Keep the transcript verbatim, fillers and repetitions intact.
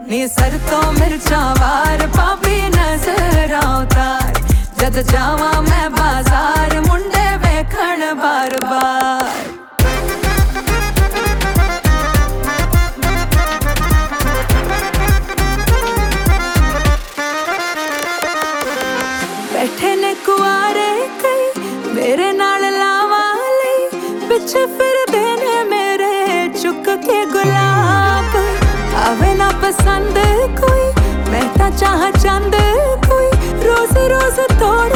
नी sir तो मिर्चा वार पापी नजर आवतार जद जावा मैं बाजार मुंडे वेखण बार बार। बैठे ने कुआरे कई मेरे नाल लावा लई पिछे फिर देने मेरे चुक के गुलाब। आवे ना पसंद कोई मैं ता चाह चंद कोई रोज रोज तोड़